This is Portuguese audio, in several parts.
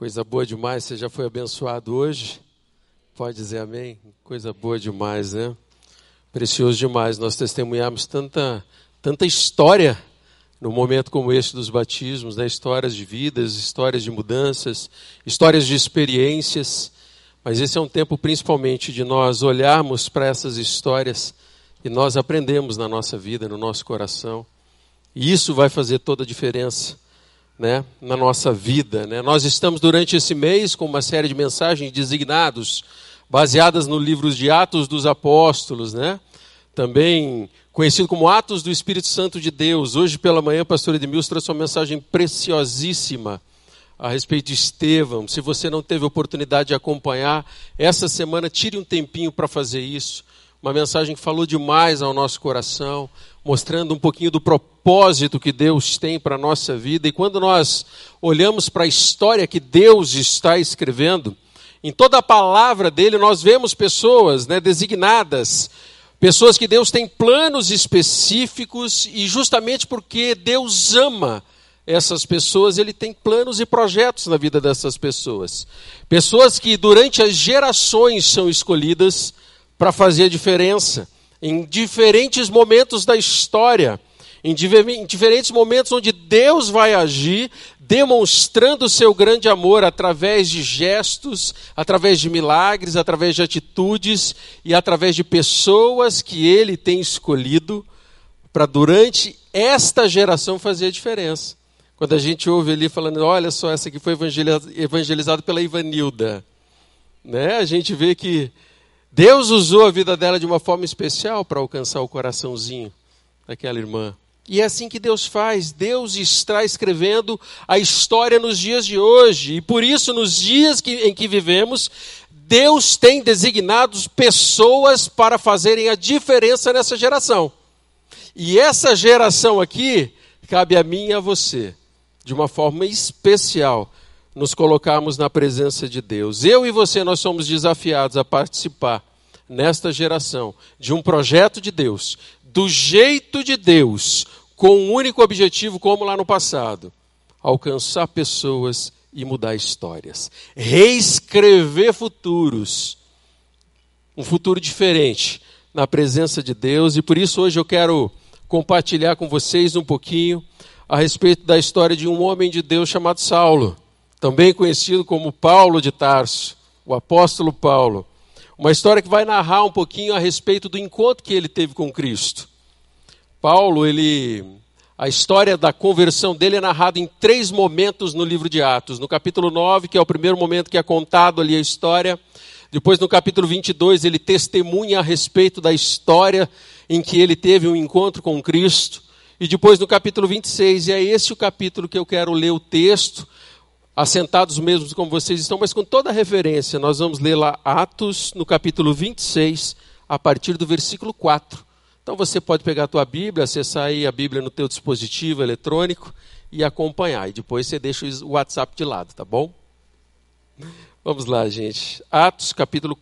Coisa boa demais, você já foi abençoado hoje? Pode dizer amém? Coisa boa demais, né? Precioso demais, nós testemunhamos tanta história num momento como este dos batismos, né? Histórias de vidas, histórias de mudanças, histórias de experiências, mas esse é um tempo principalmente de nós olharmos para essas histórias e nós aprendemos na nossa vida, no nosso coração, e isso vai fazer toda a diferença, né, na nossa vida, né? Nós estamos durante esse mês com uma série de mensagens designados, baseadas no livro de Atos dos Apóstolos, né? Também conhecido como Atos do Espírito Santo de Deus. Hoje pela manhã o pastor Edmilson trouxe uma mensagem preciosíssima a respeito de Estevão. Se você não teve oportunidade de acompanhar, essa semana tire um tempinho para fazer isso. Uma mensagem que falou demais ao nosso coração, mostrando um pouquinho do propósito que Deus tem para a nossa vida. E quando nós olhamos para a história que Deus está escrevendo, em toda a palavra dele nós vemos pessoas, né, designadas, pessoas que Deus tem planos específicos, e justamente porque Deus ama essas pessoas, ele tem planos e projetos na vida dessas pessoas. Pessoas que durante as gerações são escolhidas para fazer a diferença, em diferentes momentos da história, em diferentes momentos onde Deus vai agir, demonstrando o seu grande amor através de gestos, através de milagres, através de atitudes e através de pessoas que ele tem escolhido para durante esta geração fazer a diferença. Quando a gente ouve ali falando, olha só, essa aqui foi evangelizada pela Ivanilda, né? A gente vê que Deus usou a vida dela de uma forma especial para alcançar o coraçãozinho daquela irmã. E é assim que Deus faz. Deus está escrevendo a história nos dias de hoje. E por isso, nos dias em que vivemos, Deus tem designado pessoas para fazerem a diferença nessa geração. E essa geração aqui, cabe a mim e a você, de uma forma especial, nos colocarmos na presença de Deus. Eu e você, nós somos desafiados a participar, nesta geração, de um projeto de Deus, do jeito de Deus, com um único objetivo, como lá no passado: alcançar pessoas e mudar histórias. Reescrever futuros. Um futuro diferente, na presença de Deus. E por isso hoje eu quero compartilhar com vocês um pouquinho a respeito da história de um homem de Deus chamado Saulo, também conhecido como Paulo de Tarso, o apóstolo Paulo. Uma história que vai narrar um pouquinho a respeito do encontro que ele teve com Cristo. Paulo, a história da conversão dele é narrada em 3 momentos no livro de Atos. No capítulo 9, que é o primeiro momento que é contado ali a história. Depois no capítulo 22, ele testemunha a respeito da história em que ele teve um encontro com Cristo. E depois no capítulo 26, e é esse o capítulo que eu quero ler o texto, assentados mesmos como vocês estão, mas com toda a referência. Nós vamos ler lá Atos, no capítulo 26, a partir do versículo 4. Então você pode pegar a tua Bíblia, acessar aí a Bíblia no teu dispositivo eletrônico e acompanhar. E depois você deixa o WhatsApp de lado, tá bom? Vamos lá, gente. Atos, capítulo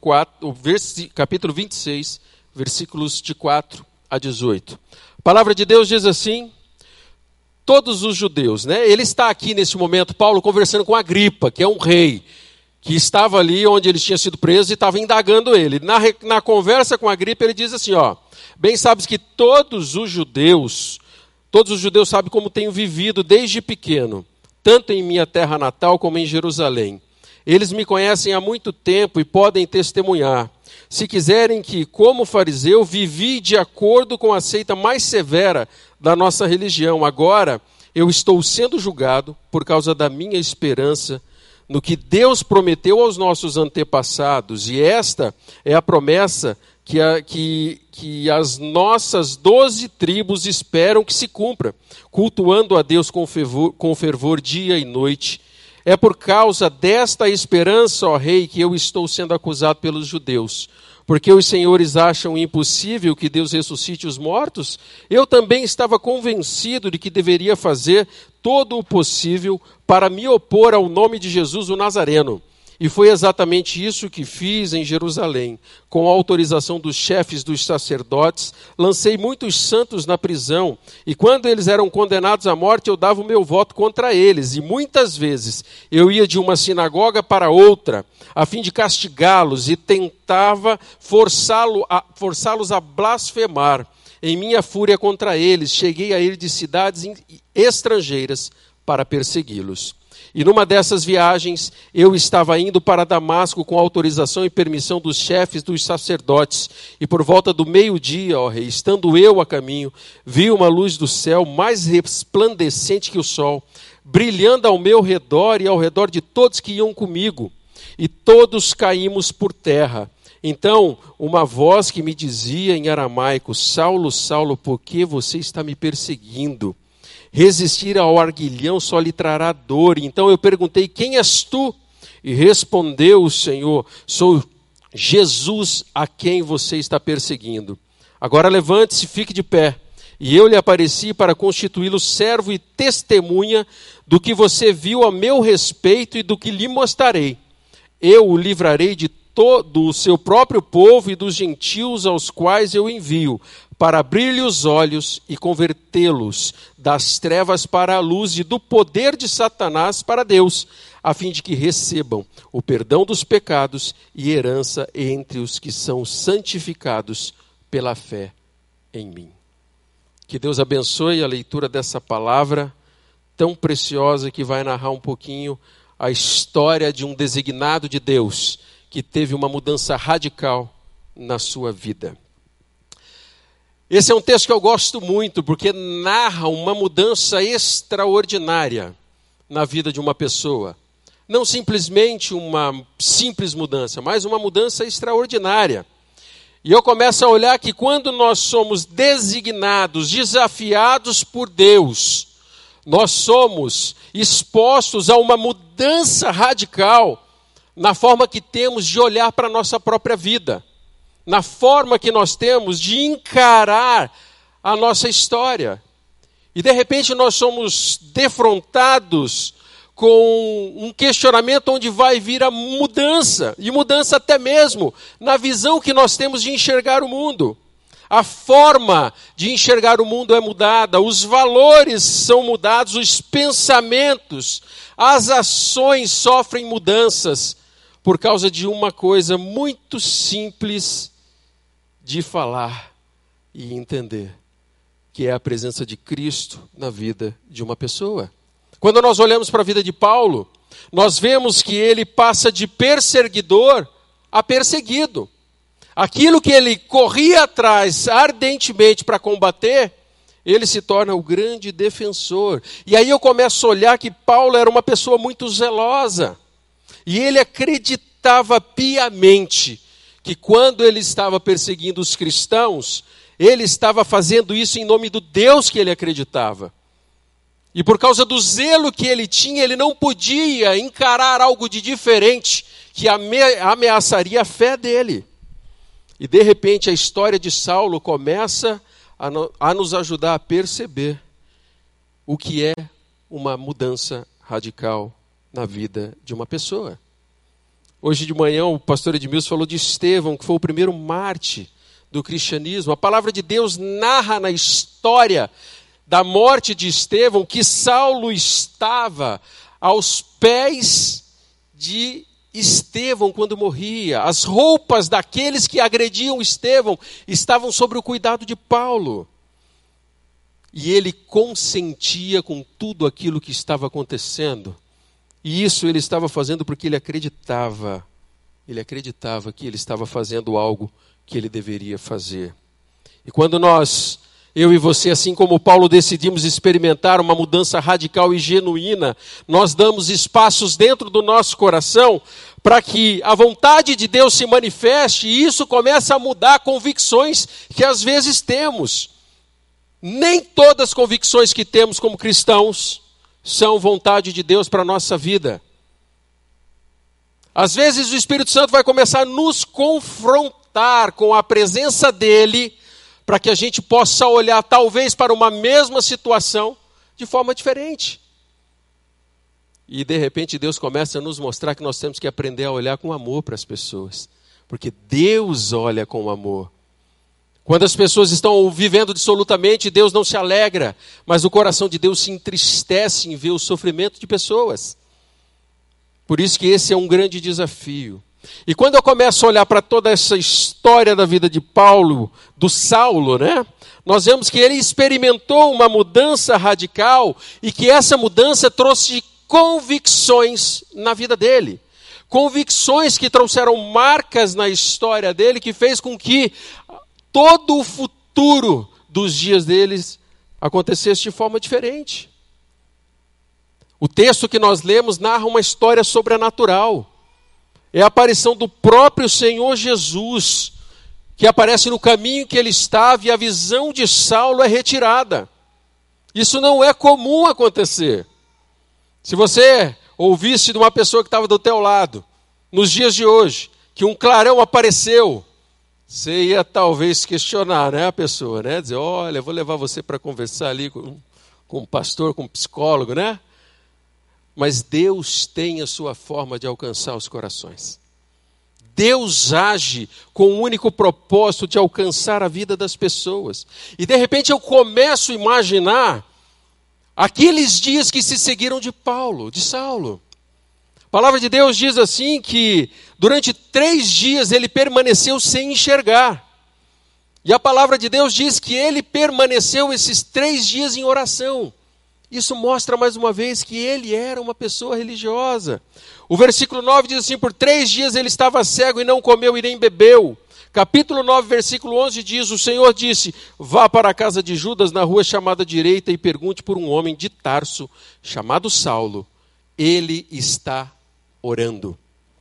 26, versículos de 4 a 18. A palavra de Deus diz assim: todos os judeus, né? Ele está aqui nesse momento, Paulo, conversando com Agripa, que é um rei, que estava ali onde ele tinha sido preso e estava indagando ele. Na conversa com Agripa, ele diz assim, ó: bem sabes que todos os judeus sabem como tenho vivido desde pequeno, tanto em minha terra natal como em Jerusalém. Eles me conhecem há muito tempo e podem testemunhar. Se quiserem que, como fariseu, vivi de acordo com a seita mais severa da nossa religião. Agora, eu estou sendo julgado por causa da minha esperança no que Deus prometeu aos nossos antepassados. E esta é a promessa que as nossas 12 tribos esperam que se cumpra, cultuando a Deus com fervor dia e noite. É por causa desta esperança, ó rei, que eu estou sendo acusado pelos judeus. Porque os senhores acham impossível que Deus ressuscite os mortos? Eu também estava convencido de que deveria fazer todo o possível para me opor ao nome de Jesus o Nazareno. E foi exatamente isso que fiz em Jerusalém. Com a autorização dos chefes dos sacerdotes, lancei muitos santos na prisão. E quando eles eram condenados à morte, eu dava o meu voto contra eles. E muitas vezes eu ia de uma sinagoga para outra, a fim de castigá-los, e tentava forçá-los a blasfemar. Em minha fúria contra eles, cheguei a ir de cidades estrangeiras para persegui-los. E numa dessas viagens, eu estava indo para Damasco com autorização e permissão dos chefes dos sacerdotes. E por volta do meio-dia, ó rei, estando eu a caminho, vi uma luz do céu mais resplandecente que o sol, brilhando ao meu redor e ao redor de todos que iam comigo. E todos caímos por terra. Então, uma voz que me dizia em aramaico: Saulo, Saulo, por que você está me perseguindo? Resistir ao arguilhão só lhe trará dor. Então eu perguntei: quem és tu? E respondeu o Senhor: sou Jesus a quem você está perseguindo. Agora levante-se, fique de pé. E eu lhe apareci para constituí-lo servo e testemunha do que você viu a meu respeito e do que lhe mostrarei. Eu o livrarei de todo o seu próprio povo e dos gentios aos quais eu envio, para abrir-lhe os olhos e convertê-los das trevas para a luz e do poder de Satanás para Deus, a fim de que recebam o perdão dos pecados e herança entre os que são santificados pela fé em mim. Que Deus abençoe a leitura dessa palavra tão preciosa que vai narrar um pouquinho a história de um designado de Deus que teve uma mudança radical na sua vida. Esse é um texto que eu gosto muito, porque narra uma mudança extraordinária na vida de uma pessoa. Não simplesmente uma simples mudança, mas uma mudança extraordinária. E eu começo a olhar que quando nós somos designados, desafiados por Deus, nós somos expostos a uma mudança radical na forma que temos de olhar para a nossa própria vida, na forma que nós temos de encarar a nossa história. E de repente nós somos defrontados com um questionamento onde vai vir a mudança, e mudança até mesmo na visão que nós temos de enxergar o mundo. A forma de enxergar o mundo é mudada, os valores são mudados, os pensamentos, as ações sofrem mudanças por causa de uma coisa muito simples de falar e entender, que é a presença de Cristo na vida de uma pessoa. Quando nós olhamos para a vida de Paulo, nós vemos que ele passa de perseguidor a perseguido. Aquilo que ele corria atrás ardentemente para combater, ele se torna o grande defensor. E aí eu começo a olhar que Paulo era uma pessoa muito zelosa. E ele acreditava piamente que quando ele estava perseguindo os cristãos, ele estava fazendo isso em nome do Deus que ele acreditava. E por causa do zelo que ele tinha, ele não podia encarar algo de diferente que ameaçaria a fé dele. E de repente a história de Saulo começa a nos ajudar a perceber o que é uma mudança radical na vida de uma pessoa. Hoje de manhã o pastor Edmilson falou de Estevão, que foi o primeiro mártir do cristianismo. A palavra de Deus narra na história da morte de Estevão que Saulo estava aos pés de Estevão quando morria. As roupas daqueles que agrediam Estevão estavam sob o cuidado de Paulo. E ele consentia com tudo aquilo que estava acontecendo. E isso ele estava fazendo porque ele acreditava que ele estava fazendo algo que ele deveria fazer. E quando eu e você, assim como Paulo, decidimos experimentar uma mudança radical e genuína, nós damos espaços dentro do nosso coração para que a vontade de Deus se manifeste e isso começa a mudar convicções que às vezes temos. Nem todas as convicções que temos como cristãos são vontade de Deus para a nossa vida. Às vezes o Espírito Santo vai começar a nos confrontar com a presença dele, para que a gente possa olhar talvez para uma mesma situação de forma diferente. E de repente Deus começa a nos mostrar que nós temos que aprender a olhar com amor para as pessoas. Porque Deus olha com amor. Quando as pessoas estão vivendo dissolutamente, Deus não se alegra, mas o coração de Deus se entristece em ver o sofrimento de pessoas. Por isso que esse é um grande desafio. E quando eu começo a olhar para toda essa história da vida de Paulo, do Saulo, né? Nós vemos que ele experimentou uma mudança radical e que essa mudança trouxe convicções na vida dele. Convicções que trouxeram marcas na história dele, que fez com que todo o futuro dos dias deles acontecesse de forma diferente. O texto que nós lemos narra uma história sobrenatural. É a aparição do próprio Senhor Jesus, que aparece no caminho que ele estava e a visão de Saulo é retirada. Isso não é comum acontecer. Se você ouvisse de uma pessoa que estava do teu lado, nos dias de hoje, que um clarão apareceu, você ia talvez questionar, né, a pessoa, né? Dizer, olha, vou levar você para conversar ali com um pastor, com um psicólogo, né? Mas Deus tem a sua forma de alcançar os corações. Deus age com o único propósito de alcançar a vida das pessoas. E de repente eu começo a imaginar aqueles dias que se seguiram de Paulo, de Saulo. A palavra de Deus diz assim que durante 3 dias ele permaneceu sem enxergar. E a palavra de Deus diz que ele permaneceu esses 3 dias em oração. Isso mostra mais uma vez que ele era uma pessoa religiosa. O versículo 9 diz assim, por 3 dias ele estava cego e não comeu e nem bebeu. Capítulo 9, versículo 11 diz, o Senhor disse, vá para a casa de Judas na rua chamada Direita e pergunte por um homem de Tarso, chamado Saulo. Ele está orando.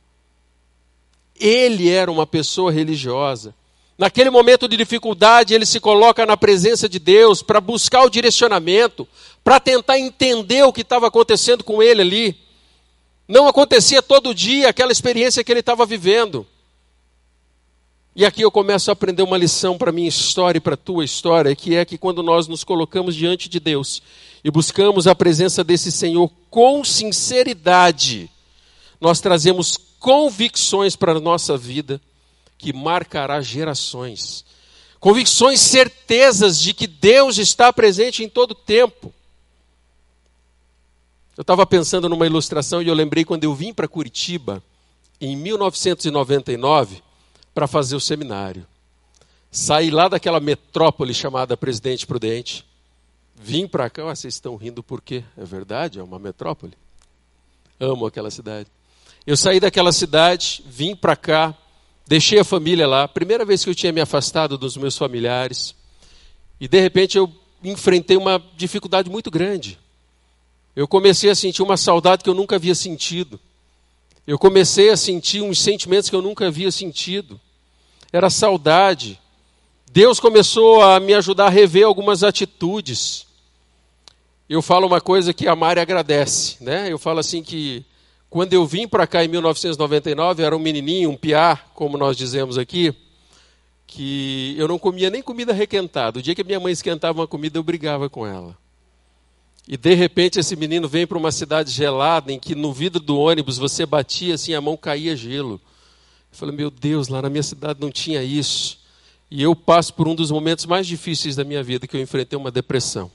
Ele era uma pessoa religiosa. Naquele momento de dificuldade, ele se coloca na presença de Deus para buscar o direcionamento, para tentar entender o que estava acontecendo com ele ali. Não acontecia todo dia aquela experiência que ele estava vivendo. E aqui eu começo a aprender uma lição para a minha história e para a tua história, que é que quando nós nos colocamos diante de Deus e buscamos a presença desse Senhor com sinceridade, nós trazemos convicções para a nossa vida que marcará gerações. Convicções, certezas de que Deus está presente em todo o tempo. Eu estava pensando numa ilustração e eu lembrei quando eu vim para Curitiba, em 1999, para fazer o seminário. Saí lá daquela metrópole chamada Presidente Prudente, vim para cá, vocês estão rindo por quê? É verdade, é uma metrópole. Amo aquela cidade. Eu saí daquela cidade, vim para cá, deixei a família lá, primeira vez que eu tinha me afastado dos meus familiares, e de repente eu enfrentei uma dificuldade muito grande. Eu comecei a sentir uma saudade que eu nunca havia sentido. Eu comecei a sentir uns sentimentos que eu nunca havia sentido. Era saudade. Deus começou a me ajudar a rever algumas atitudes. Eu falo uma coisa que a Mari agradece, né? Eu falo assim que quando eu vim para cá em 1999, era um menininho, um piá, como nós dizemos aqui, que eu não comia nem comida requentada. O dia que minha mãe esquentava uma comida, eu brigava com ela. E de repente esse menino vem para uma cidade gelada, em que no vidro do ônibus você batia assim, a mão caía gelo. Eu falei, meu Deus, lá na minha cidade não tinha isso. E eu passo por um dos momentos mais difíceis da minha vida, que eu enfrentei uma depressão.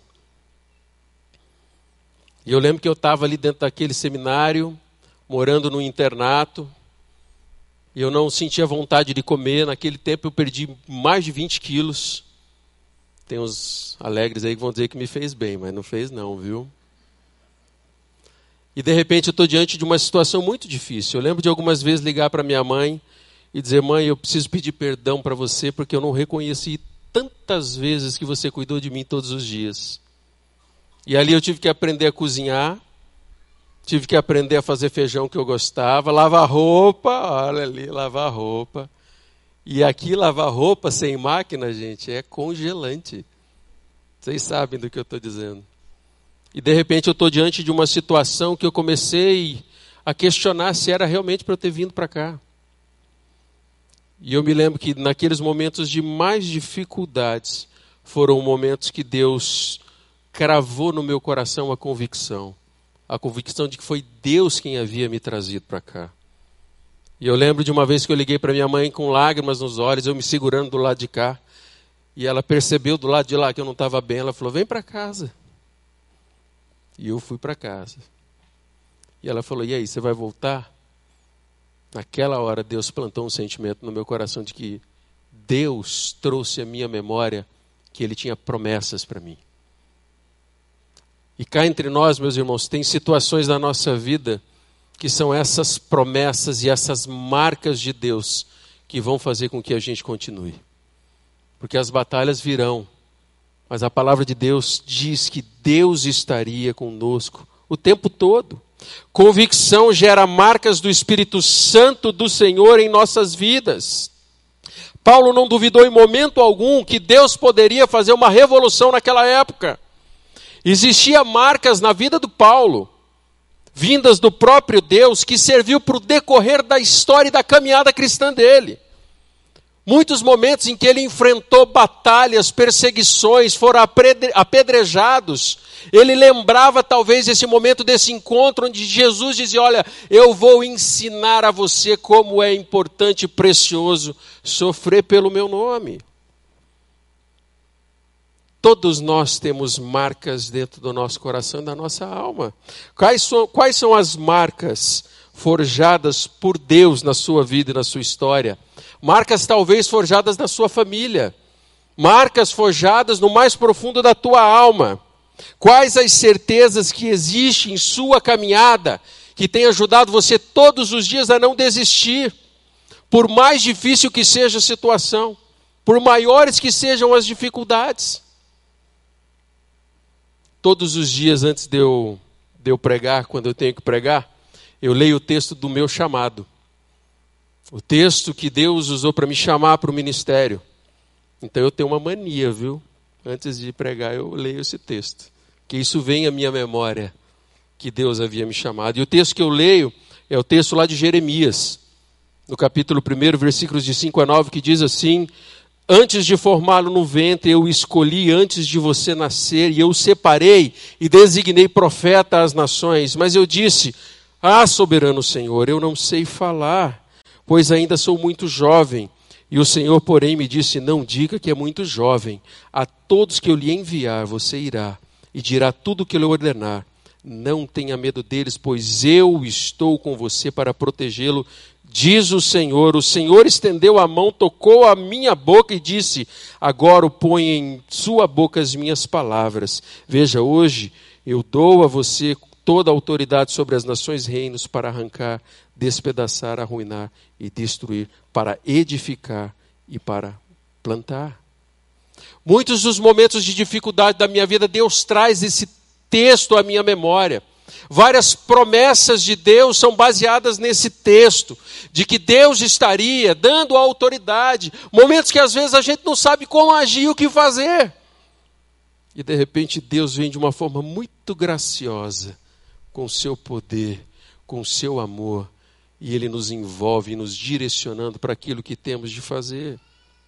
E eu lembro que eu estava ali dentro daquele seminário, morando num internato, e eu não sentia vontade de comer. Naquele tempo eu perdi mais de 20 quilos. Tem uns alegres aí que vão dizer que me fez bem, mas não fez não, viu? E de repente eu estou diante de uma situação muito difícil. Eu lembro de algumas vezes ligar para minha mãe e dizer, mãe, eu preciso pedir perdão para você, porque eu não reconheci tantas vezes que você cuidou de mim todos os dias. E ali eu tive que aprender a cozinhar, tive que aprender a fazer feijão que eu gostava, lavar roupa, olha ali, lavar roupa. E aqui lavar roupa sem máquina, gente, é congelante. Vocês sabem do que eu estou dizendo. E de repente eu estou diante de uma situação que eu comecei a questionar se era realmente para eu ter vindo para cá. E eu me lembro que naqueles momentos de mais dificuldades, foram momentos que Deus cravou no meu coração a convicção. a convicção de que foi Deus quem havia me trazido para cá. E eu lembro de uma vez que eu liguei para minha mãe com lágrimas nos olhos, eu me segurando do lado de cá. E ela percebeu do lado de lá que eu não estava bem. Ela falou, vem para casa. E eu fui para casa. E ela falou, e aí, você vai voltar? Naquela hora, Deus plantou um sentimento no meu coração de que Deus trouxe à minha memória que Ele tinha promessas para mim. E cá entre nós, meus irmãos, tem situações da nossa vida que são essas promessas e essas marcas de Deus que vão fazer com que a gente continue. Porque as batalhas virão, mas a palavra de Deus diz que Deus estaria conosco o tempo todo. Convicção gera marcas do Espírito Santo do Senhor em nossas vidas. Paulo não duvidou em momento algum que Deus poderia fazer uma revolução naquela época. Existiam marcas na vida do Paulo, vindas do próprio Deus, que serviu para o decorrer da história e da caminhada cristã dele. Muitos momentos em que ele enfrentou batalhas, perseguições, foram apedrejados. Ele lembrava talvez esse momento desse encontro onde Jesus dizia, olha, eu vou ensinar a você como é importante e precioso sofrer pelo meu nome. Todos nós temos marcas dentro do nosso coração e da nossa alma. Quais são as marcas forjadas por Deus na sua vida e na sua história? Marcas talvez forjadas na sua família. Marcas forjadas no mais profundo da tua alma. Quais as certezas que existem em sua caminhada que tem ajudado você todos os dias a não desistir? Por mais difícil que seja a situação, por maiores que sejam as dificuldades. Todos os dias antes de eu pregar, quando eu tenho que pregar, eu leio o texto do meu chamado. O texto que Deus usou para me chamar para o ministério. Então eu tenho uma mania, viu? Antes de pregar eu leio esse texto. Que isso vem à minha memória, que Deus havia me chamado. E o texto que eu leio é o texto lá de Jeremias. No capítulo 1, versículos de 5 a 9, que diz assim... Antes de formá-lo no ventre, eu o escolhi antes de você nascer, e eu o separei e designei profeta às nações. Mas eu disse, soberano Senhor, eu não sei falar, pois ainda sou muito jovem. E o Senhor, porém, me disse, não diga que é muito jovem. A todos que eu lhe enviar, você irá, e dirá tudo o que eu lhe ordenar. Não tenha medo deles, pois eu estou com você para protegê-lo, diz o Senhor estendeu a mão, tocou a minha boca e disse, agora põe em sua boca as minhas palavras. Veja, hoje eu dou a você toda a autoridade sobre as nações e reinos para arrancar, despedaçar, arruinar e destruir, para edificar e para plantar. Muitos dos momentos de dificuldade da minha vida, Deus traz esse texto à minha memória. Várias promessas de Deus são baseadas nesse texto, de que Deus estaria dando autoridade, momentos que às vezes a gente não sabe como agir, o que fazer. E de repente Deus vem de uma forma muito graciosa, com o seu poder, com o seu amor, e Ele nos envolve, nos direcionando para aquilo que temos de fazer.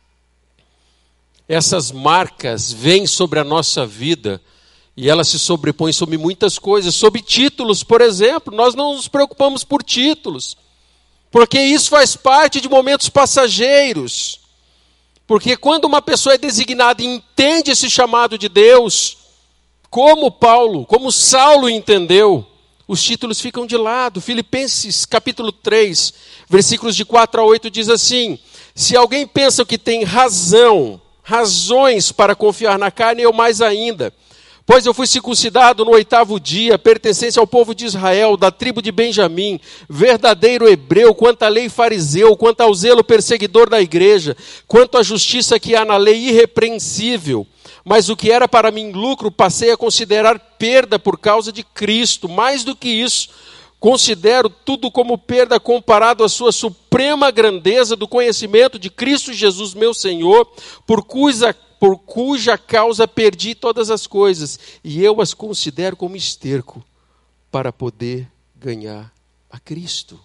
Essas marcas vêm sobre a nossa vida, e ela se sobrepõe sobre muitas coisas, sobre títulos, por exemplo. Nós não nos preocupamos por títulos, porque isso faz parte de momentos passageiros. Porque quando uma pessoa é designada e entende esse chamado de Deus, como Paulo, como Saulo entendeu, os títulos ficam de lado. Filipenses capítulo 3, versículos de 4 a 8 diz assim, se alguém pensa que tem razões para confiar na carne, eu mais ainda. Pois eu fui circuncidado no 8º dia, pertencente ao povo de Israel, da tribo de Benjamim, verdadeiro hebreu, quanto à lei fariseu, quanto ao zelo perseguidor da igreja, quanto à justiça que há na lei irrepreensível. Mas o que era para mim lucro, passei a considerar perda por causa de Cristo. Mais do que isso, considero tudo como perda comparado à sua suprema grandeza do conhecimento de Cristo Jesus, meu Senhor, por cuja causa perdi todas as coisas, e eu as considero como esterco, para poder ganhar a Cristo.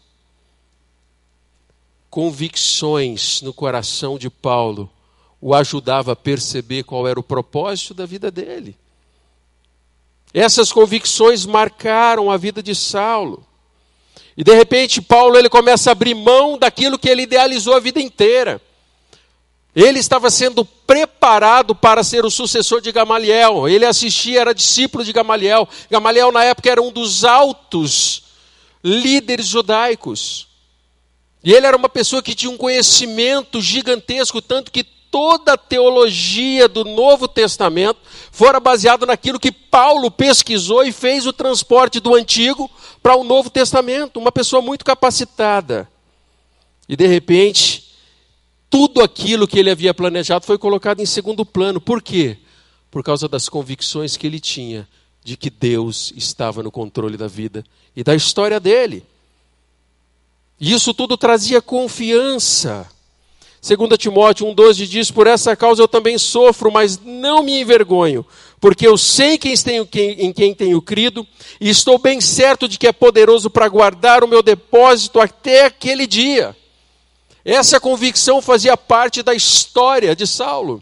Convicções no coração de Paulo o ajudava a perceber qual era o propósito da vida dele. Essas convicções marcaram a vida de Saulo. E de repente Paulo ele começa a abrir mão daquilo que ele idealizou a vida inteira. Ele estava sendo preparado para ser o sucessor de Gamaliel. Ele assistia, era discípulo de Gamaliel. Gamaliel na época era um dos altos líderes judaicos. E ele era uma pessoa que tinha um conhecimento gigantesco, tanto que toda a teologia do Novo Testamento fora baseada naquilo que Paulo pesquisou e fez o transporte do Antigo para o Novo Testamento. Uma pessoa muito capacitada. E de repente, tudo aquilo que ele havia planejado foi colocado em segundo plano. Por quê? Por causa das convicções que ele tinha de que Deus estava no controle da vida e da história dele. E isso tudo trazia confiança. 2 Timóteo 1,12 diz, por essa causa eu também sofro, mas não me envergonho, porque eu sei em quem tenho crido, e estou bem certo de que é poderoso para guardar o meu depósito até aquele dia. Essa convicção fazia parte da história de Saulo.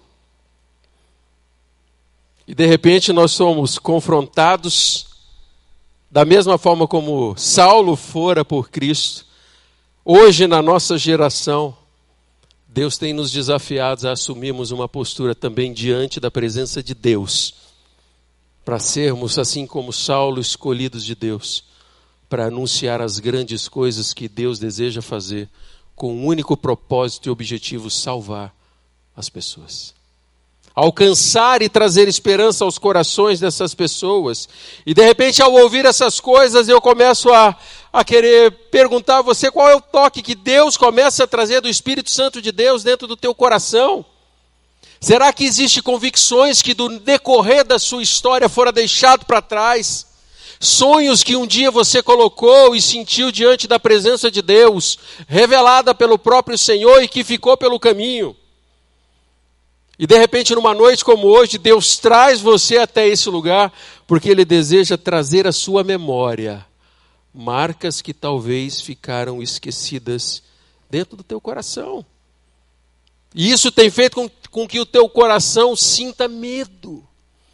E de repente nós somos confrontados, da mesma forma como Saulo fora por Cristo. Hoje na nossa geração, Deus tem nos desafiado a assumirmos uma postura também diante da presença de Deus, para sermos, assim como Saulo, escolhidos de Deus, para anunciar as grandes coisas que Deus deseja fazer, com o único propósito e objetivo, salvar as pessoas. Alcançar e trazer esperança aos corações dessas pessoas. E de repente, ao ouvir essas coisas, eu começo a querer perguntar a você qual é o toque que Deus começa a trazer do Espírito Santo de Deus dentro do teu coração. Será que existem convicções que do decorrer da sua história foram deixados para trás? Sonhos que um dia você colocou e sentiu diante da presença de Deus, revelada pelo próprio Senhor e que ficou pelo caminho. E de repente, numa noite como hoje, Deus traz você até esse lugar, porque Ele deseja trazer à sua memória marcas que talvez ficaram esquecidas dentro do teu coração. E isso tem feito com que o teu coração sinta medo.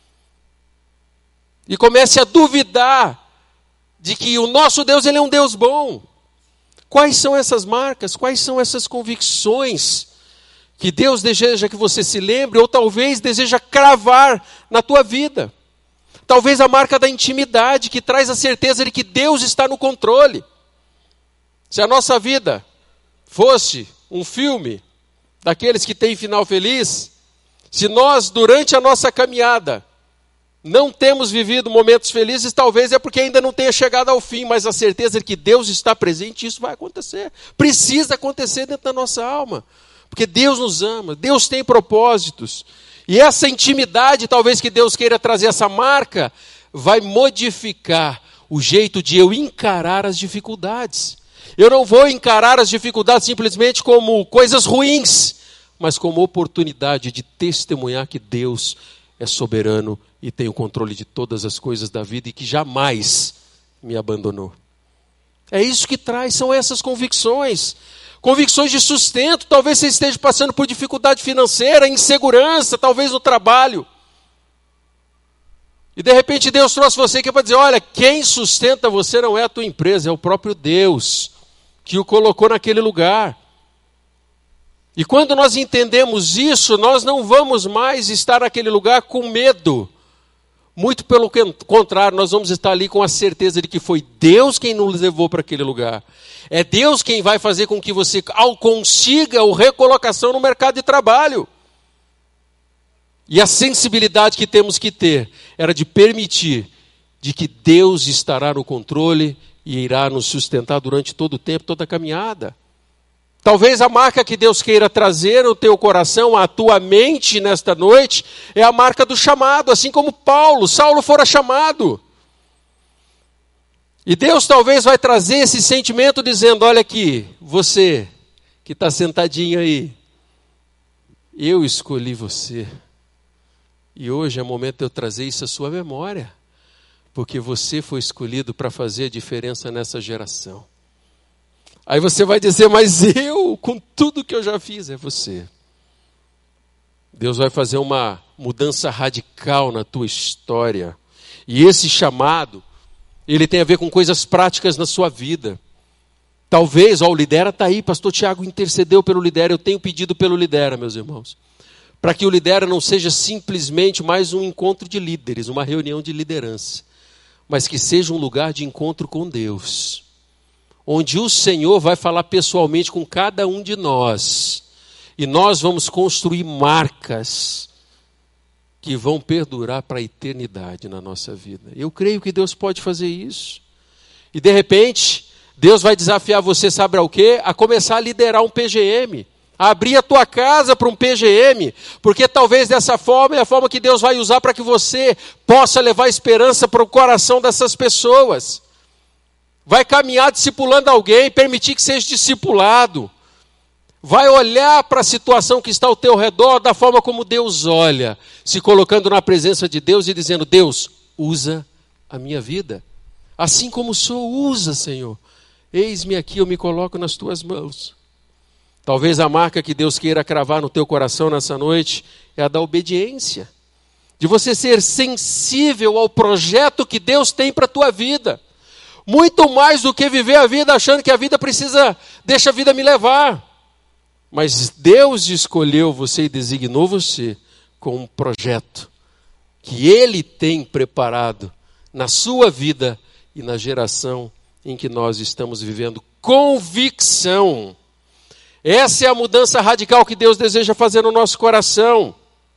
E comece a duvidar de que o nosso Deus, Ele é um Deus bom. Quais são essas marcas? Quais são essas convicções que Deus deseja que você se lembre, ou talvez deseja cravar na tua vida? Talvez a marca da intimidade, que traz a certeza de que Deus está no controle. Se a nossa vida fosse um filme, daqueles que têm final feliz, se nós, durante a nossa caminhada, não temos vivido momentos felizes, talvez é porque ainda não tenha chegado ao fim, mas a certeza de que Deus está presente, isso vai acontecer. Precisa acontecer dentro da nossa alma. Porque Deus nos ama, Deus tem propósitos. E essa intimidade, talvez que Deus queira trazer essa marca, vai modificar o jeito de eu encarar as dificuldades. Eu não vou encarar as dificuldades simplesmente como coisas ruins, mas como oportunidade de testemunhar que Deus é soberano e tem o controle de todas as coisas da vida e que jamais me abandonou. É isso que traz, são essas convicções. Convicções de sustento. Talvez você esteja passando por dificuldade financeira, insegurança, talvez no trabalho. E de repente Deus trouxe você aqui para dizer, olha, quem sustenta você não é a tua empresa, é o próprio Deus que o colocou naquele lugar. E quando nós entendemos isso, nós não vamos mais estar naquele lugar com medo. Muito pelo contrário, nós vamos estar ali com a certeza de que foi Deus quem nos levou para aquele lugar. É Deus quem vai fazer com que você consiga a recolocação no mercado de trabalho. E a sensibilidade que temos que ter era de permitir de que Deus estará no controle e irá nos sustentar durante todo o tempo, toda a caminhada. Talvez a marca que Deus queira trazer no teu coração, à tua mente nesta noite, é a marca do chamado, assim como Saulo fora chamado. E Deus talvez vai trazer esse sentimento dizendo, olha aqui, você que está sentadinho aí, eu escolhi você. E hoje é o momento de eu trazer isso à sua memória, porque você foi escolhido para fazer a diferença nessa geração. Aí você vai dizer, mas eu, com tudo que eu já fiz, é você. Deus vai fazer uma mudança radical na tua história. E esse chamado, ele tem a ver com coisas práticas na sua vida. Talvez, o Lidera está aí, pastor Tiago intercedeu pelo Lidera, eu tenho pedido pelo Lidera, meus irmãos. Para que o Lidera não seja simplesmente mais um encontro de líderes, uma reunião de liderança, mas que seja um lugar de encontro com Deus, onde o Senhor vai falar pessoalmente com cada um de nós, e nós vamos construir marcas que vão perdurar para a eternidade na nossa vida. Eu creio que Deus pode fazer isso. E de repente, Deus vai desafiar você, sabe ao quê? A começar a liderar um PGM. A abrir a tua casa para um PGM. Porque talvez dessa forma é a forma que Deus vai usar para que você possa levar esperança para o coração dessas pessoas. Vai caminhar discipulando alguém, permitir que seja discipulado. Vai olhar para a situação que está ao teu redor da forma como Deus olha. Se colocando na presença de Deus e dizendo, Deus, usa a minha vida. Assim como sou, usa, Senhor. Eis-me aqui, eu me coloco nas tuas mãos. Talvez a marca que Deus queira cravar no teu coração nessa noite é a da obediência. De você ser sensível ao projeto que Deus tem para a tua vida. Muito mais do que viver a vida achando que a vida precisa, deixa a vida me levar. Mas Deus escolheu você e designou você com um projeto que Ele tem preparado na sua vida e na geração em que nós estamos vivendo. Convicção. Essa é a mudança radical que Deus deseja fazer no nosso coração.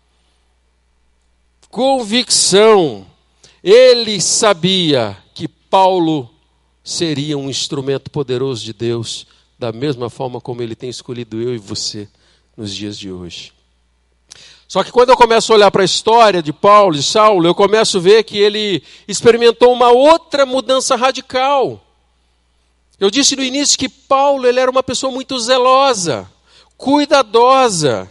Convicção. Ele sabia que Paulo seria um instrumento poderoso de Deus, da mesma forma como Ele tem escolhido eu e você nos dias de hoje. Só que quando eu começo a olhar para a história de Paulo e Saulo, eu começo a ver que ele experimentou uma outra mudança radical. Eu disse no início que Paulo ele era uma pessoa muito zelosa, cuidadosa.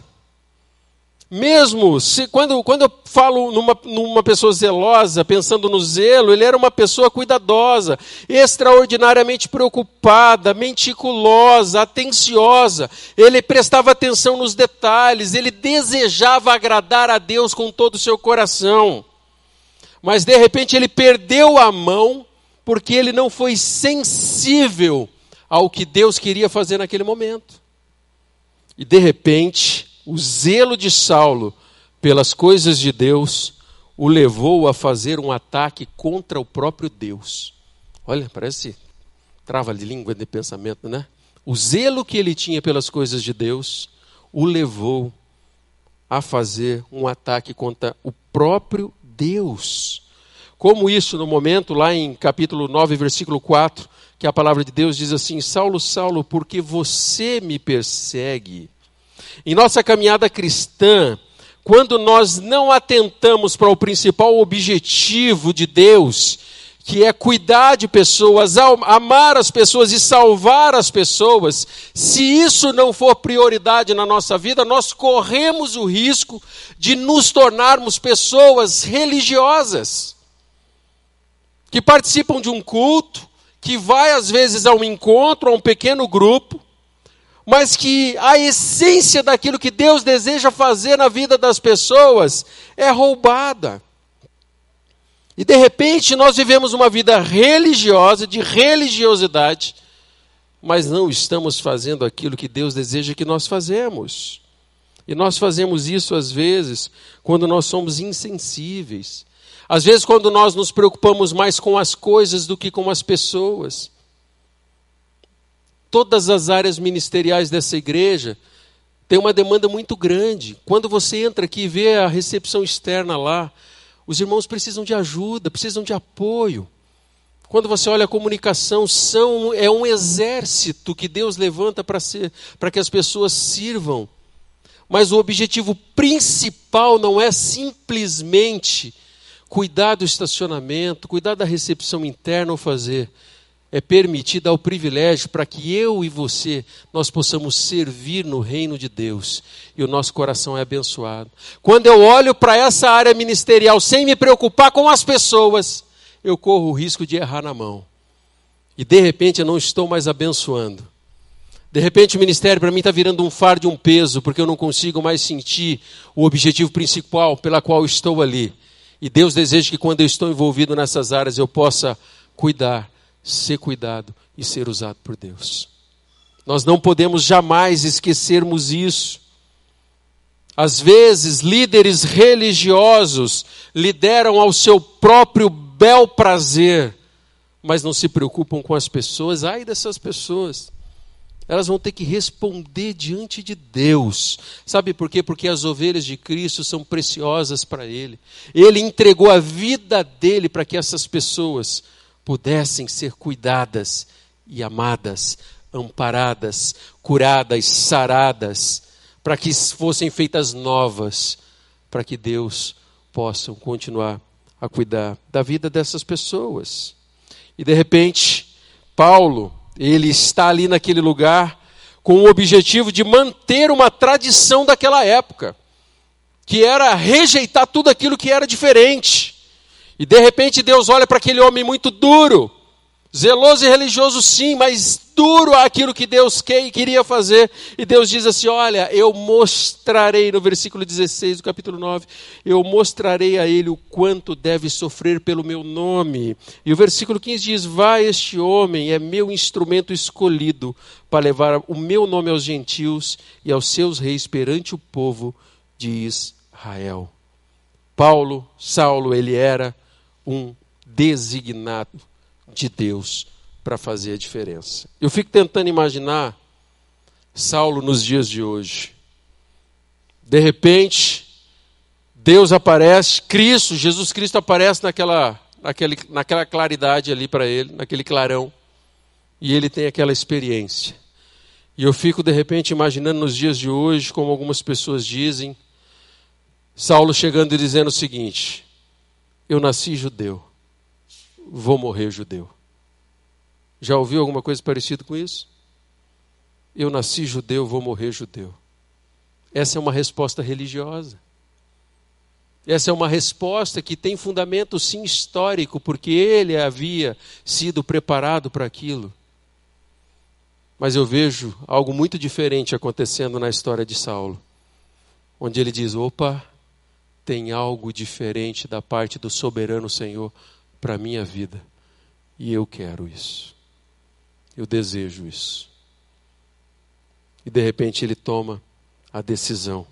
Mesmo quando eu falo numa pessoa zelosa, pensando no zelo, ele era uma pessoa cuidadosa, extraordinariamente preocupada, meticulosa, atenciosa. Ele prestava atenção nos detalhes, ele desejava agradar a Deus com todo o seu coração. Mas de repente ele perdeu a mão, porque ele não foi sensível ao que Deus queria fazer naquele momento. E de repente, o zelo de Saulo pelas coisas de Deus o levou a fazer um ataque contra o próprio Deus. Olha, parece trava de língua de pensamento, né? O zelo que ele tinha pelas coisas de Deus o levou a fazer um ataque contra o próprio Deus. Como isso no momento, lá em capítulo 9, versículo 4, que a palavra de Deus diz assim, Saulo, Saulo, porque você me persegue? Em nossa caminhada cristã, quando nós não atentamos para o principal objetivo de Deus, que é cuidar de pessoas, amar as pessoas e salvar as pessoas, se isso não for prioridade na nossa vida, nós corremos o risco de nos tornarmos pessoas religiosas, que participam de um culto, que vai às vezes a um encontro, a um pequeno grupo, mas que a essência daquilo que Deus deseja fazer na vida das pessoas é roubada. E de repente nós vivemos uma vida religiosa, de religiosidade, mas não estamos fazendo aquilo que Deus deseja que nós fazemos. E nós fazemos isso às vezes quando nós somos insensíveis. Às vezes quando nós nos preocupamos mais com as coisas do que com as pessoas. Todas as áreas ministeriais dessa igreja têm uma demanda muito grande. Quando você entra aqui e vê a recepção externa lá, os irmãos precisam de ajuda, precisam de apoio. Quando você olha a comunicação, é um exército que Deus levanta para que as pessoas sirvam. Mas o objetivo principal não é simplesmente cuidar do estacionamento, cuidar da recepção interna ou fazer. É permitir, dar o privilégio para que eu e você, nós possamos servir no reino de Deus. E o nosso coração é abençoado. Quando eu olho para essa área ministerial sem me preocupar com as pessoas, eu corro o risco de errar na mão. E de repente eu não estou mais abençoando. De repente o ministério para mim está virando um fardo e um peso, porque eu não consigo mais sentir o objetivo principal pela qual estou ali. E Deus deseja que quando eu estou envolvido nessas áreas eu possa cuidar, ser cuidado e ser usado por Deus. Nós não podemos jamais esquecermos isso. Às vezes, líderes religiosos lideram ao seu próprio bel prazer, mas não se preocupam com as pessoas. Ai dessas pessoas. Elas vão ter que responder diante de Deus. Sabe por quê? Porque as ovelhas de Cristo são preciosas para Ele. Ele entregou a vida dele para que essas pessoas pudessem ser cuidadas e amadas, amparadas, curadas, saradas, para que fossem feitas novas, para que Deus possa continuar a cuidar da vida dessas pessoas. E de repente, Paulo, ele está ali naquele lugar com o objetivo de manter uma tradição daquela época, que era rejeitar tudo aquilo que era diferente. E de repente Deus olha para aquele homem muito duro, zeloso e religioso sim, mas duro àquilo que Deus queria fazer. E Deus diz assim, olha, eu mostrarei, no versículo 16 do capítulo 9, eu mostrarei a ele o quanto deve sofrer pelo meu nome. E o versículo 15 diz, vai, este homem é meu instrumento escolhido para levar o meu nome aos gentios e aos seus reis perante o povo de Israel. Saulo, ele era um designado de Deus para fazer a diferença. Eu fico tentando imaginar Saulo nos dias de hoje. De repente, Deus aparece, Jesus Cristo aparece naquela claridade ali para ele, naquele clarão, e ele tem aquela experiência. E eu fico de repente imaginando nos dias de hoje, como algumas pessoas dizem, Saulo chegando e dizendo o seguinte, eu nasci judeu, vou morrer judeu. Já ouviu alguma coisa parecida com isso? Eu nasci judeu, vou morrer judeu. Essa é uma resposta religiosa. Essa é uma resposta que tem fundamento sim histórico, porque ele havia sido preparado para aquilo. Mas eu vejo algo muito diferente acontecendo na história de Saulo, onde ele diz, opa, tem algo diferente da parte do soberano Senhor para a minha vida. E eu quero isso. Eu desejo isso. E de repente ele toma a decisão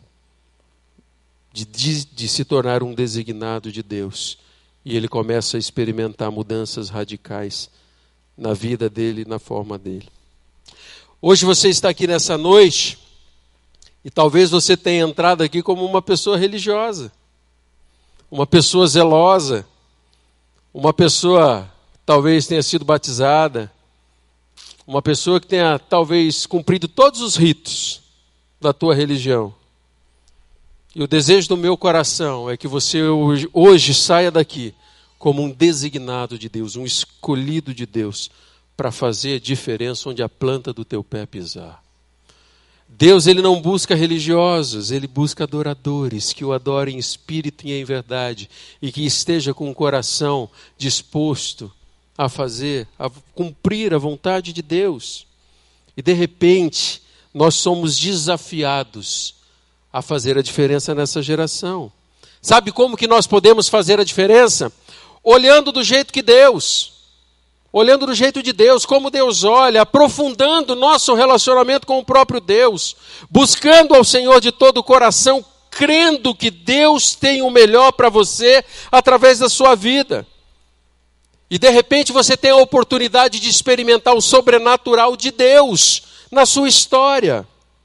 de se tornar um designado de Deus. E ele começa a experimentar mudanças radicais na vida dele, na forma dele. Hoje você está aqui nessa noite e talvez você tenha entrado aqui como uma pessoa religiosa, uma pessoa zelosa, uma pessoa talvez tenha sido batizada, uma pessoa que tenha talvez cumprido todos os ritos da tua religião. E o desejo do meu coração é que você hoje saia daqui como um designado de Deus, um escolhido de Deus, para fazer a diferença onde a planta do teu pé pisar. Deus, ele não busca religiosos, ele busca adoradores, que o adorem em espírito e em verdade, e que esteja com o coração disposto a cumprir a vontade de Deus. E de repente, nós somos desafiados a fazer a diferença nessa geração. Sabe como que nós podemos fazer a diferença? Olhando do jeito que Deus, olhando do jeito de Deus, como Deus olha, aprofundando nosso relacionamento com o próprio Deus, buscando ao Senhor de todo o coração, crendo que Deus tem o melhor para você através da sua vida. E de repente você tem a oportunidade de experimentar o sobrenatural de Deus na sua história.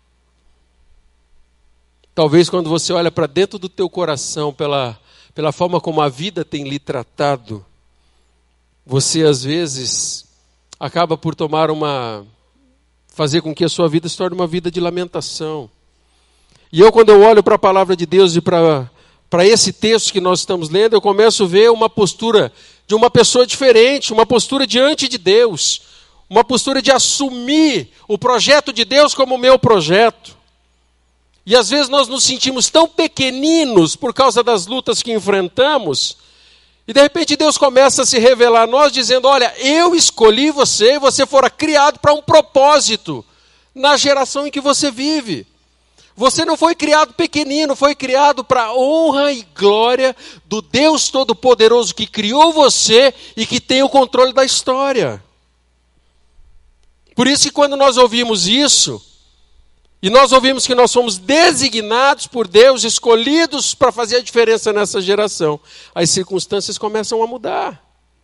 Talvez quando você olha para dentro do teu coração, pela forma como a vida tem lhe tratado, você às vezes acaba por fazer com que a sua vida se torne uma vida de lamentação. E quando eu olho para a palavra de Deus e para esse texto que nós estamos lendo, eu começo a ver uma postura de uma pessoa diferente, uma postura diante de Deus, uma postura de assumir o projeto de Deus como o meu projeto. E às vezes nós nos sentimos tão pequeninos por causa das lutas que enfrentamos, e de repente Deus começa a se revelar a nós dizendo, olha, eu escolhi você e você fora criado para um propósito na geração em que você vive. Você não foi criado pequenino, foi criado para a honra e glória do Deus Todo-Poderoso que criou você e que tem o controle da história. Por isso que quando nós ouvimos isso, e nós ouvimos que nós somos designados por Deus, escolhidos para fazer a diferença nessa geração, as circunstâncias começam a mudar.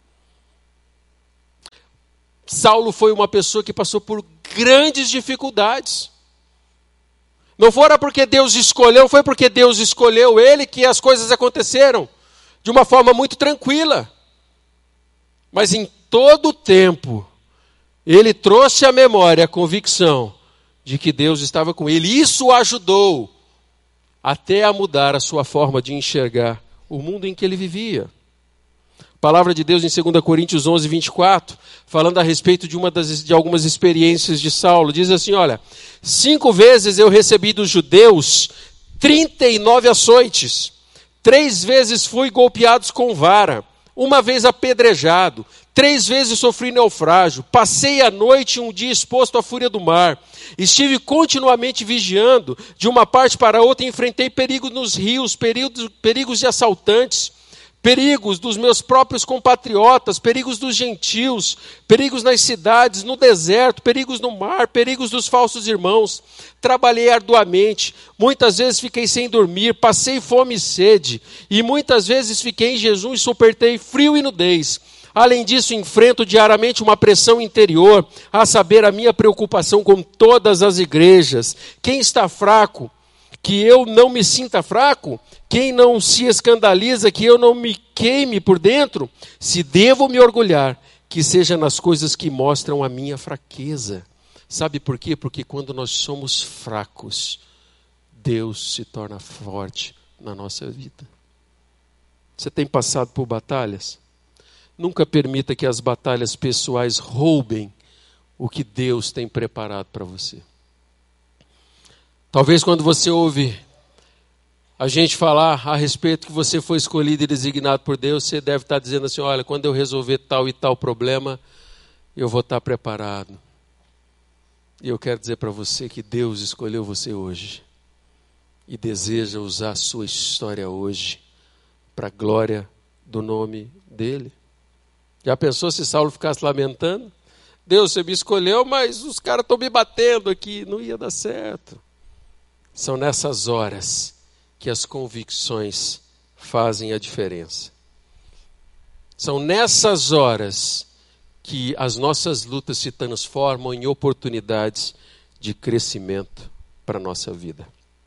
Saulo foi uma pessoa que passou por grandes dificuldades. Não fora porque Deus escolheu, foi porque Deus escolheu ele que as coisas aconteceram de uma forma muito tranquila. Mas em todo o tempo, ele trouxe à memória a convicção de que Deus estava com ele. Isso o ajudou até a mudar a sua forma de enxergar o mundo em que ele vivia. A palavra de Deus em 2 Coríntios 11, 24, falando a respeito de algumas experiências de Saulo, diz assim, olha, 5 vezes eu recebi dos judeus 39 açoites, 3 vezes fui golpeado com vara, 1 vez apedrejado, 3 vezes sofri naufrágio, passei a noite e um dia exposto à fúria do mar, estive continuamente vigiando, de uma parte para outra enfrentei perigos nos rios, perigos de assaltantes, perigos dos meus próprios compatriotas, perigos dos gentios, perigos nas cidades, no deserto, perigos no mar, perigos dos falsos irmãos. Trabalhei arduamente, muitas vezes fiquei sem dormir, passei fome e sede, e muitas vezes fiquei em jejum e suportei frio e nudez. Além disso, enfrento diariamente uma pressão interior, a saber, a minha preocupação com todas as igrejas. Quem está fraco, que eu não me sinta fraco? Quem não se escandaliza, que eu não me queime por dentro? Se devo me orgulhar, que seja nas coisas que mostram a minha fraqueza. Sabe por quê? Porque quando nós somos fracos, Deus se torna forte na nossa vida. Você tem passado por batalhas? Nunca permita que as batalhas pessoais roubem o que Deus tem preparado para você. Talvez quando você ouve a gente falar a respeito que você foi escolhido e designado por Deus, você deve estar dizendo assim, olha, quando eu resolver tal e tal problema, eu vou estar preparado. E eu quero dizer para você que Deus escolheu você hoje e deseja usar a sua história hoje para a glória do nome dele. Já pensou se Saulo ficasse lamentando? Deus, você me escolheu, mas os caras estão me batendo aqui, não ia dar certo. São nessas horas que as convicções fazem a diferença. São nessas horas que as nossas lutas se transformam em oportunidades de crescimento para a nossa vida.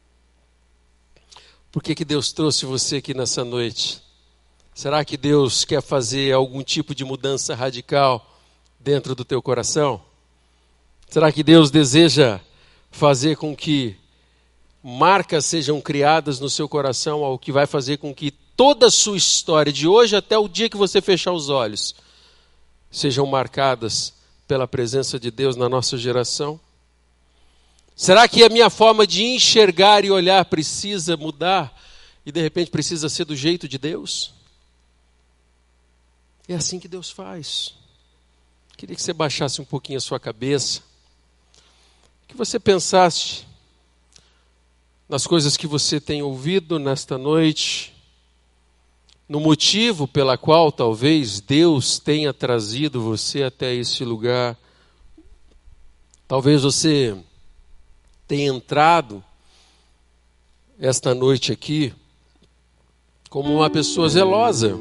Por que Deus trouxe você aqui nessa noite? Será que Deus quer fazer algum tipo de mudança radical dentro do teu coração? Será que Deus deseja fazer com que marcas sejam criadas no seu coração, ao que vai fazer com que toda a sua história, de hoje até o dia que você fechar os olhos, sejam marcadas pela presença de Deus na nossa geração? Será que a minha forma de enxergar e olhar precisa mudar e de repente precisa ser do jeito de Deus? É assim que Deus faz. Queria que você baixasse um pouquinho a sua cabeça, que você pensasse nas coisas que você tem ouvido nesta noite, no motivo pela qual talvez Deus tenha trazido você até esse lugar. Talvez você tenha entrado esta noite aqui como uma pessoa zelosa,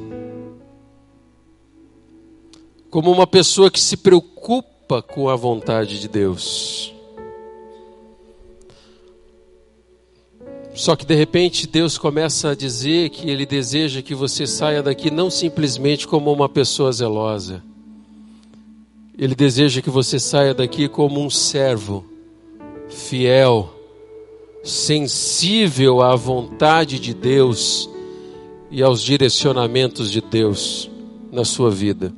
como uma pessoa que se preocupa com a vontade de Deus. Só que de repente Deus começa a dizer que Ele deseja que você saia daqui não simplesmente como uma pessoa zelosa. Ele deseja que você saia daqui como um servo fiel, sensível à vontade de Deus e aos direcionamentos de Deus na sua vida.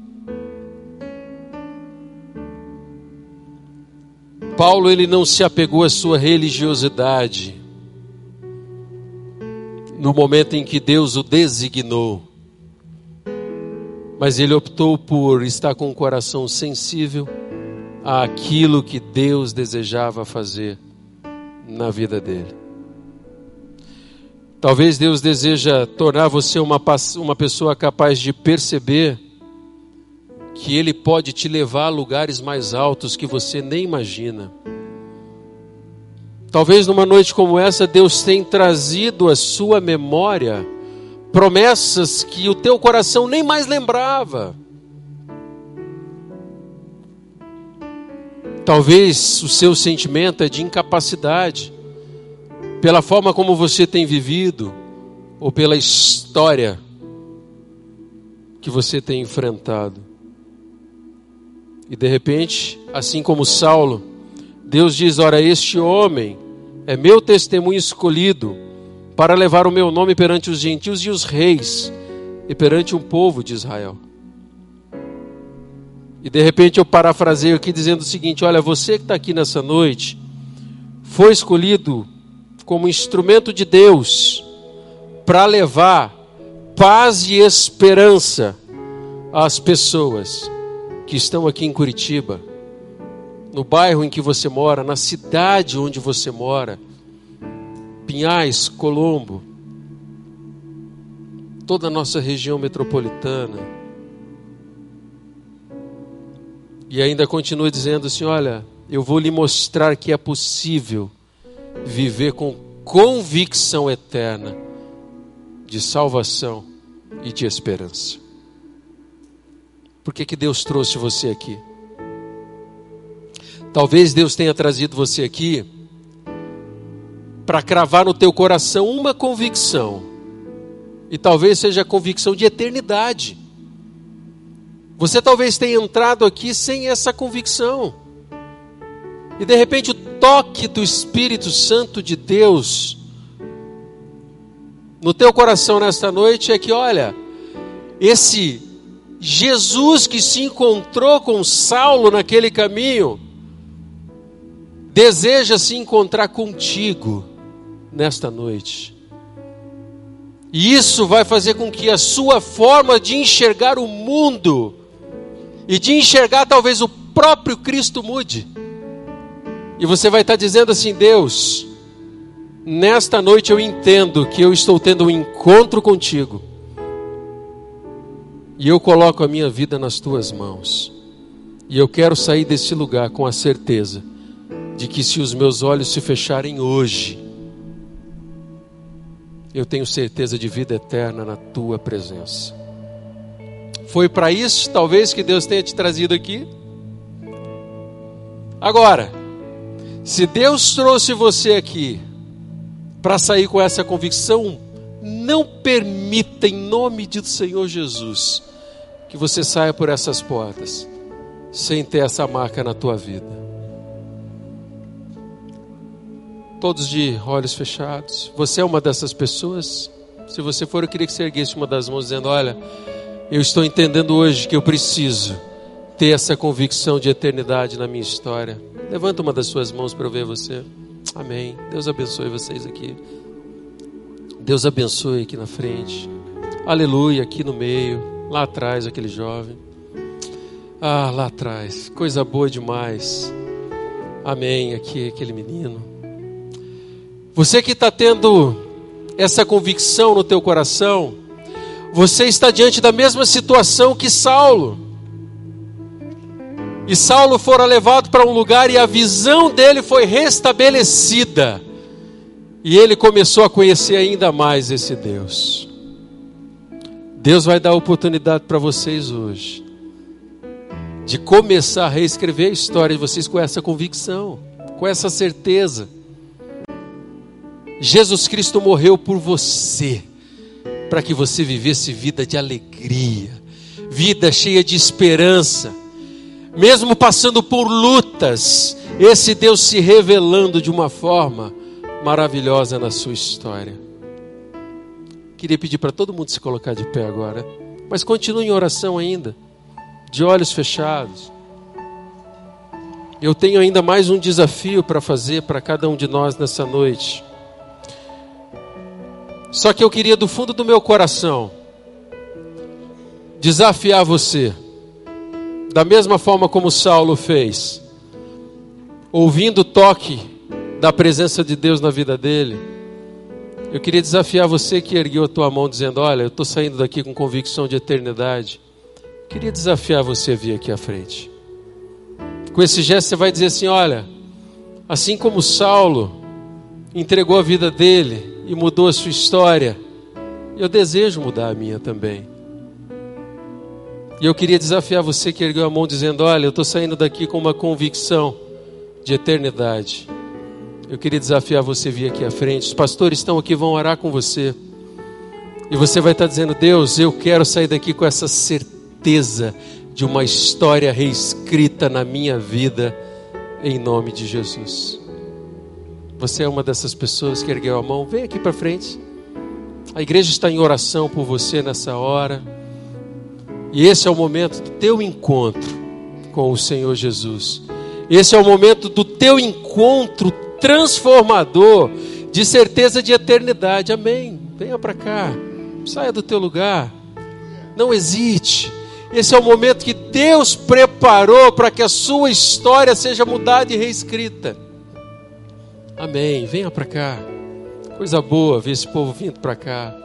Paulo, ele não se apegou à sua religiosidade no momento em que Deus o designou, mas ele optou por estar com o coração sensível àquilo que Deus desejava fazer na vida dele. Talvez Deus deseja tornar você uma pessoa capaz de perceber que Ele pode te levar a lugares mais altos que você nem imagina. Talvez numa noite como essa, Deus tenha trazido à sua memória promessas que o teu coração nem mais lembrava. Talvez o seu sentimento é de incapacidade, pela forma como você tem vivido, ou pela história que você tem enfrentado. E de repente, assim como Saulo, Deus diz: ora, este homem é meu testemunho escolhido para levar o meu nome perante os gentios e os reis e perante um povo de Israel. E de repente eu parafraseio aqui dizendo o seguinte: olha, você que está aqui nessa noite, foi escolhido como instrumento de Deus para levar paz e esperança às pessoas que estão aqui em Curitiba, no bairro em que você mora, na cidade onde você mora, Pinhais, Colombo, toda a nossa região metropolitana. E ainda continua dizendo assim: olha, eu vou lhe mostrar que é possível viver com convicção eterna de salvação e de esperança. Por que Deus trouxe você aqui? Talvez Deus tenha trazido você aqui para cravar no teu coração uma convicção. E talvez seja a convicção de eternidade. Você talvez tenha entrado aqui sem essa convicção. E de repente o toque do Espírito Santo de Deus no teu coração nesta noite é que, olha, esse Jesus que se encontrou com Saulo naquele caminho, deseja se encontrar contigo nesta noite. E isso vai fazer com que a sua forma de enxergar o mundo e de enxergar talvez o próprio Cristo mude. E você vai estar dizendo assim: Deus, nesta noite eu entendo que eu estou tendo um encontro contigo. E eu coloco a minha vida nas tuas mãos. E eu quero sair desse lugar com a certeza de que se os meus olhos se fecharem hoje, eu tenho certeza de vida eterna na tua presença. Foi para isso, talvez, que Deus tenha te trazido aqui. Agora, se Deus trouxe você aqui para sair com essa convicção, não permita, em nome do Senhor Jesus, que você saia por essas portas sem ter essa marca na tua vida. Todos de olhos fechados. Você é uma dessas pessoas? Se você for, eu queria que você erguesse uma das mãos dizendo: olha, eu estou entendendo hoje que eu preciso ter essa convicção de eternidade na minha história. Levanta uma das suas mãos para eu ver você. Amém. Deus abençoe vocês aqui. Deus abençoe aqui na frente. Aleluia, aqui no meio. Lá atrás, aquele jovem. Ah, lá atrás. Coisa boa demais. Amém. Aqui, aquele menino. Você que está tendo essa convicção no teu coração, você está diante da mesma situação que Saulo. E Saulo fora levado para um lugar e a visão dele foi restabelecida. E ele começou a conhecer ainda mais esse Deus. Deus vai dar a oportunidade para vocês hoje de começar a reescrever a história de vocês com essa convicção, com essa certeza. Jesus Cristo morreu por você, para que você vivesse vida de alegria, vida cheia de esperança, mesmo passando por lutas, esse Deus se revelando de uma forma maravilhosa na sua história. Queria pedir para todo mundo se colocar de pé agora, mas continue em oração ainda, de olhos fechados. Eu tenho ainda mais um desafio para fazer para cada um de nós nessa noite. Só que eu queria do fundo do meu coração desafiar você, da mesma forma como Saulo fez, ouvindo o toque da presença de Deus na vida dele. Eu queria desafiar você que ergueu a tua mão dizendo, olha, eu estou saindo daqui com convicção de eternidade. Eu queria desafiar você a vir aqui à frente. Com esse gesto você vai dizer assim, olha, assim como Saulo entregou a vida dele e mudou a sua história, eu desejo mudar a minha também. E eu queria desafiar você que ergueu a mão dizendo, olha, eu estou saindo daqui com uma convicção de eternidade. Eu queria desafiar você a vir aqui à frente. Os pastores estão aqui, vão orar com você. E você vai estar dizendo, Deus, eu quero sair daqui com essa certeza de uma história reescrita na minha vida, em nome de Jesus. Você é uma dessas pessoas que ergueu a mão? Vem aqui para frente. A igreja está em oração por você nessa hora. E esse é o momento do teu encontro com o Senhor Jesus. Esse é o momento do teu encontro transformador, de certeza de eternidade. Amém. Venha para cá. Saia do teu lugar. Não hesite. Esse é o momento que Deus preparou para que a sua história seja mudada e reescrita. Amém. Venha para cá. Coisa boa ver esse povo vindo para cá.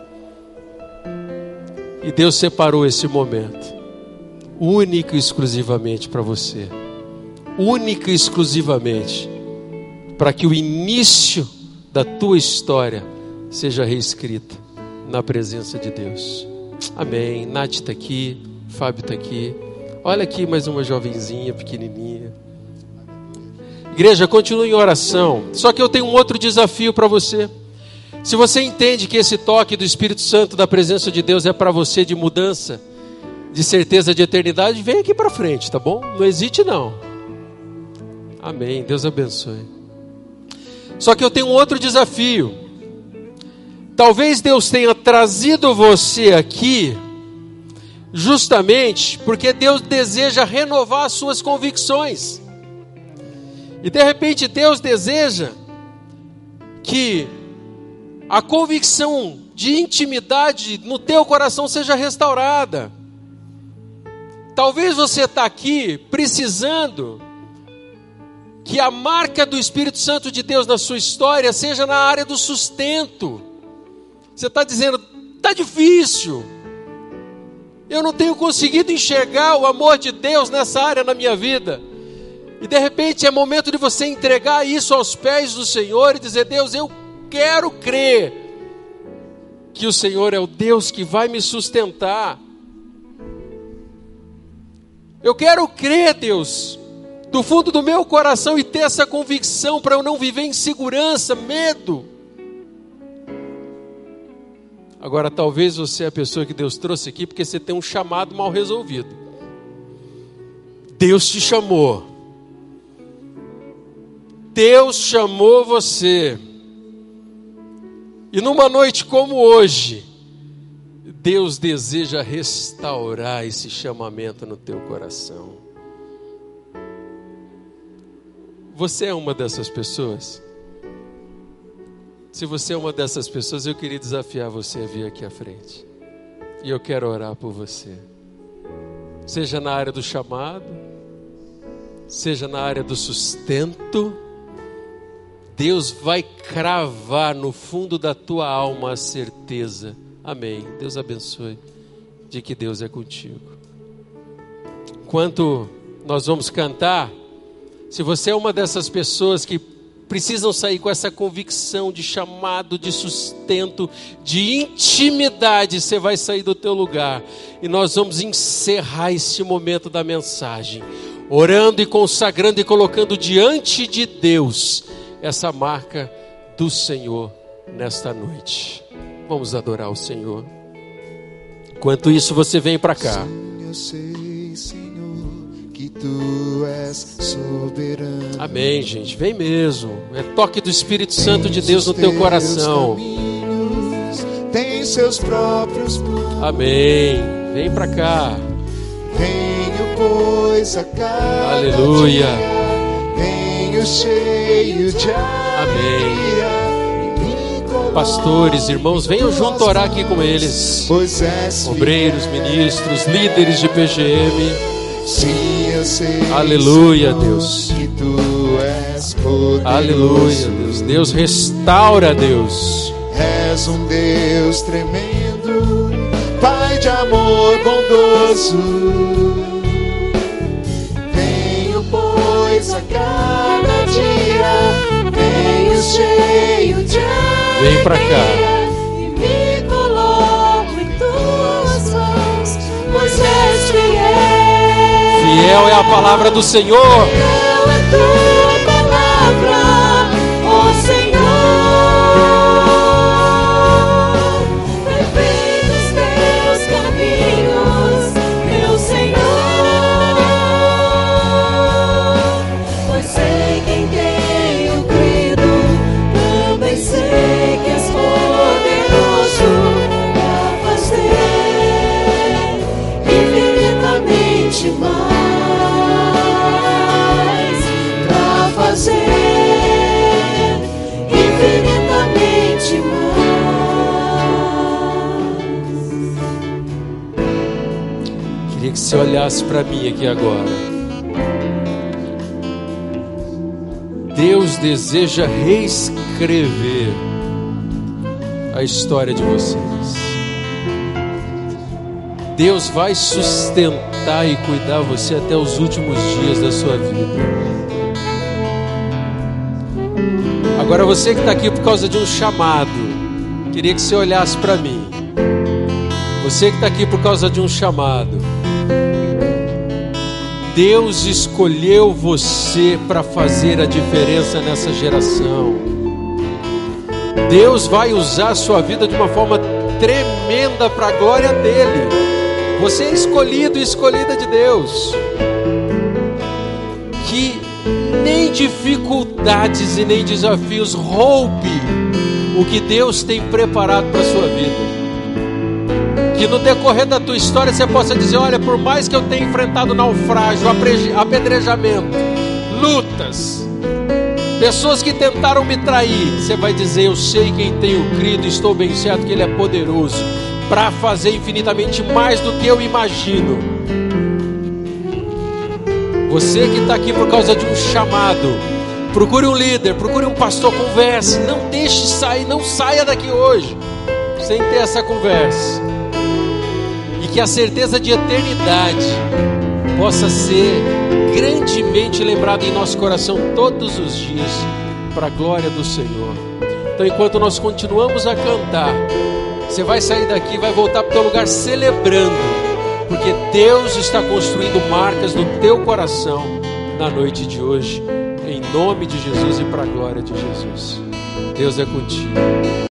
E Deus separou esse momento, único e exclusivamente para você. Único e exclusivamente para que o início da tua história seja reescrita na presença de Deus. Amém. Nath está aqui, Fábio está aqui. Olha aqui mais uma jovenzinha, pequenininha. Igreja, continue em oração. Só que eu tenho um outro desafio para você. Se você entende que esse toque do Espírito Santo, da presença de Deus é para você de mudança, de certeza de eternidade, vem aqui para frente, tá bom? Não hesite não. Amém. Deus abençoe. Só que eu tenho um outro desafio. Talvez Deus tenha trazido você aqui justamente porque Deus deseja renovar as suas convicções. E de repente Deus deseja que a convicção de intimidade no teu coração seja restaurada. Talvez você está aqui precisando que a marca do Espírito Santo de Deus na sua história seja na área do sustento. Você está dizendo, está difícil. Eu não tenho conseguido enxergar o amor de Deus nessa área na minha vida. E de repente é momento de você entregar isso aos pés do Senhor e dizer, Deus, eu quero crer que o Senhor é o Deus que vai me sustentar. Eu quero crer, Deus, do fundo do meu coração e ter essa convicção para eu não viver em insegurança, medo. Agora, talvez você é a pessoa que Deus trouxe aqui porque você tem um chamado mal resolvido. Deus te chamou. Deus chamou você. E numa noite como hoje, Deus deseja restaurar esse chamamento no teu coração. Você é uma dessas pessoas? Se você é uma dessas pessoas, eu queria desafiar você a vir aqui à frente. E eu quero orar por você. Seja na área do chamado, seja na área do sustento, Deus vai cravar no fundo da tua alma a certeza. Amém. Deus abençoe de que Deus é contigo. Enquanto nós vamos cantar, se você é uma dessas pessoas que precisam sair com essa convicção de chamado, de sustento, de intimidade, você vai sair do teu lugar. E nós vamos encerrar esse momento da mensagem, orando e consagrando e colocando diante de Deus essa marca do Senhor nesta noite. Vamos adorar o Senhor. Enquanto isso, você vem para cá. Eu sei, Senhor, que Tu és soberano. Amém, gente. Vem mesmo. É toque do Espírito Santo de Deus no teu coração. Tem seus próprios planos. Amém. Vem para cá. Venho, pois, a cada Aleluia. dia. Venho cheio de Amém. alegria. Pastores, irmãos, venham junto orar aqui com eles. Pois és Obreiros, ministros, líderes de PGM. Sim, eu sei, Aleluia, Senhor, Deus. que Tu és poderoso. Aleluia, Deus. Deus restaura, Deus. És um Deus tremendo, Pai de amor bondoso. Venho, pois, a cada dia, venho cheio de alegria. Vem pra cá. E me coloco em tuas mãos, pois és fiel. Fiel é a palavra do Senhor. Fiel é tua palavra, ó Senhor. Perfeitos teus caminhos, meu Senhor. Pois sei quem tenho crido, também sei que és poderoso pra fazer infinitamente mais, pra fazer infinitamente mais. Queria que você olhasse para mim aqui agora. Deus deseja reescrever a história de vocês. Deus vai sustentar e cuidar você até os últimos dias da sua vida. Agora você que está aqui por causa de um chamado, queria que você olhasse para mim. Você que está aqui por causa de um chamado, Deus escolheu você para fazer a diferença nessa geração. Deus vai usar a sua vida de uma forma tremenda para a glória dele. Você é escolhido e escolhida de Deus. Que nem dificuldades e nem desafios roube o que Deus tem preparado para a sua vida. Que no decorrer da tua história você possa dizer: olha, por mais que eu tenha enfrentado naufrágio, apedrejamento, lutas, pessoas que tentaram me trair, você vai dizer: eu sei quem tenho crido, estou bem certo que Ele é poderoso para fazer infinitamente mais do que eu imagino. Você que está aqui por causa de um chamado, procure um líder, procure um pastor, converse. Não deixe sair, não saia daqui hoje sem ter essa conversa. E que a certeza de eternidade possa ser grandemente lembrada em nosso coração todos os dias, para a glória do Senhor. Então, enquanto nós continuamos a cantar, você vai sair daqui e vai voltar para o teu lugar celebrando, porque Deus está construindo marcas no teu coração na noite de hoje, em nome de Jesus e para a glória de Jesus. Deus é contigo.